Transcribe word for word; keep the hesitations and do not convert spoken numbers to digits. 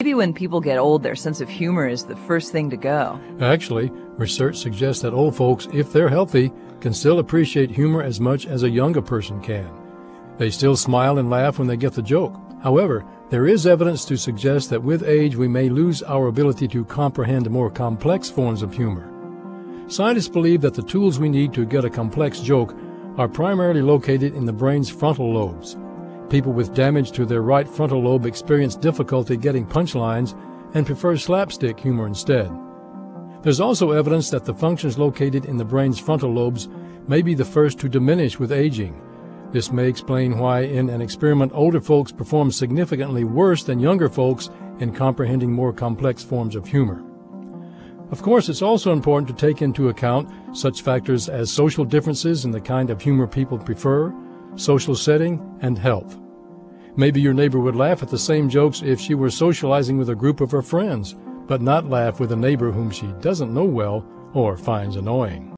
maybe when people get old, their sense of humor is the first thing to go. Actually, research suggests that old folks, if they're healthy, can still appreciate humor as much as a younger person can. They still smile and laugh when they get the joke. However, there is evidence to suggest that with age we may lose our ability to comprehend more complex forms of humor. Scientists believe that the tools we need to get a complex joke are primarily located in the brain's frontal lobes. People with damage to their right frontal lobe experience difficulty getting punchlines and prefer slapstick humor instead. There's also evidence that the functions located in the brain's frontal lobes may be the first to diminish with aging. This may explain why, in an experiment, older folks perform significantly worse than younger folks in comprehending more complex forms of humor. Of course, it's also important to take into account such factors as social differences in the kind of humor people prefer, social setting, and health. Maybe your neighbor would laugh at the same jokes if she were socializing with a group of her friends, but not laugh with a neighbor whom she doesn't know well or finds annoying.